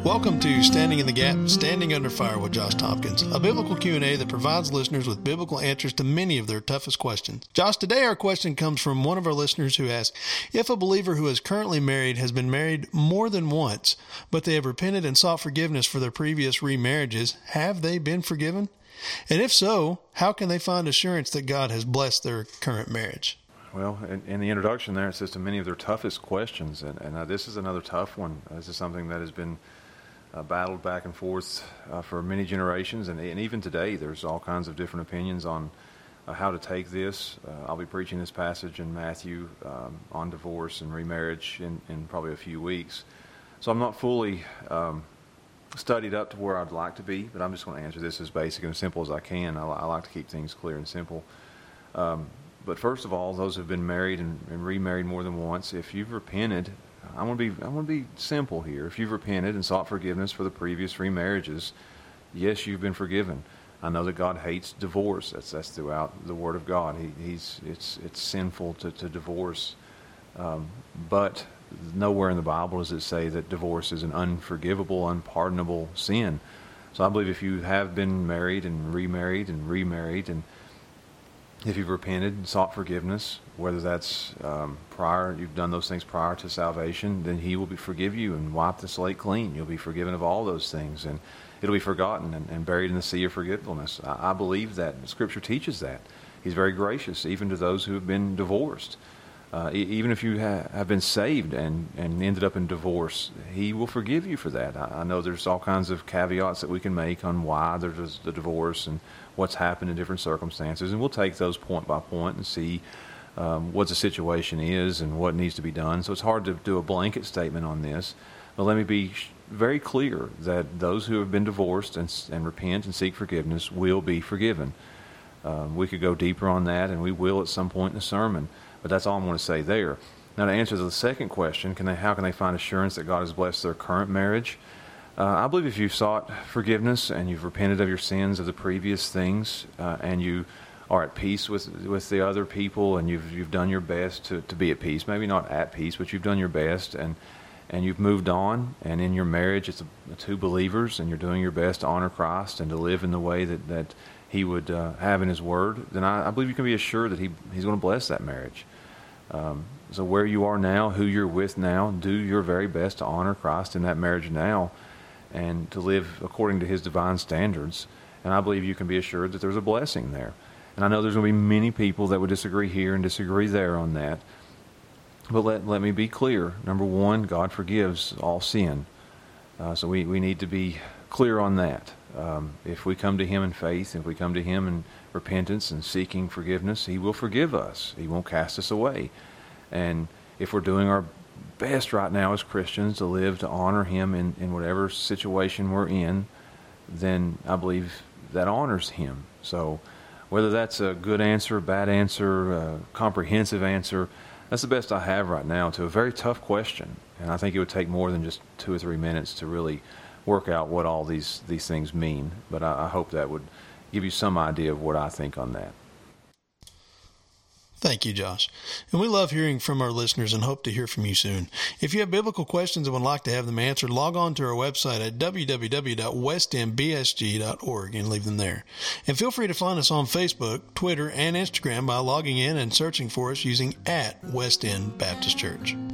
Welcome to Standing in the Gap, Standing Under Fire with Josh Tompkins, a biblical Q&A that provides listeners with biblical answers to many of their toughest questions. Josh, today our question comes from one of our listeners who asks, if a believer who is currently married has been married more than once, but they have repented and sought forgiveness for their previous remarriages, have they been forgiven? And if so, how can they find assurance that God has blessed their current marriage? Well, in the introduction there, it says to many of their toughest questions, and this is another tough one. This is something that has been battled back and forth for many generations, and even today there's all kinds of different opinions on how to take this. I'll be preaching this passage in Matthew on divorce and remarriage in probably a few weeks. So I'm not fully studied up to where I'd like to be, but I'm just going to answer this as basic and as simple as I can. I like to keep things clear and simple. But first of all, those who have been married and remarried more than once, if you've repented, I want to be simple here. If you've repented and sought forgiveness for the previous remarriages, yes, you've been forgiven. I know that God hates divorce. That's throughout the Word of God. It's sinful to divorce, but nowhere in the Bible does it say that divorce is an unforgivable, unpardonable sin. So I believe if you have been married and remarried, and if you've repented and sought forgiveness, whether that's prior, you've done those things prior to salvation, then He will forgive you and wipe the slate clean. You'll be forgiven of all those things, and it'll be forgotten and buried in the sea of forgetfulness. I believe that. Scripture teaches that. He's very gracious, even to those who have been divorced. Even if you have been saved and ended up in divorce, He will forgive you for that. I know there's all kinds of caveats that we can make on why there's the divorce and what's happened in different circumstances, and we'll take those point by point and see what the situation is and what needs to be done. So it's hard to do a blanket statement on this, but let me be very clear that those who have been divorced and repent and seek forgiveness will be forgiven. We could go deeper on that, and we will at some point in the sermon, but that's all I'm going to say there. Now, to answer the second question, how can they find assurance that God has blessed their current marriage? I believe if you've sought forgiveness and you've repented of your sins of the previous things, and you are at peace with the other people, and you've done your best to be at peace, maybe not at peace, but you've done your best, and you've moved on, and in your marriage it's two believers, and you're doing your best to honor Christ and to live in the way that He would have in His Word, then I believe you can be assured that He's going to bless that marriage. So where you are now, who you're with now, do your very best to honor Christ in that marriage now and to live according to His divine standards. And I believe you can be assured that there's a blessing there. And I know there's going to be many people that would disagree here and disagree there on that. But let me be clear. Number one, God forgives all sin. So we need to be clear on that. If we come to Him in faith, if we come to Him in repentance and seeking forgiveness, He will forgive us. He won't cast us away. And if we're doing our best right now as Christians to live to honor Him in whatever situation we're in, then I believe that honors Him. So whether that's a good answer, a bad answer, a comprehensive answer, that's the best I have right now to a very tough question. And I think it would take more than just 2 or 3 minutes to really work out what all these things mean. But I hope that would give you some idea of what I think on that. Thank you, Josh. And we love hearing from our listeners and hope to hear from you soon. If you have biblical questions and would like to have them answered, log on to our website at www.westmbsg.org and leave them there. And feel free to find us on Facebook, Twitter, and Instagram by logging in and searching for us using @West End Baptist Church.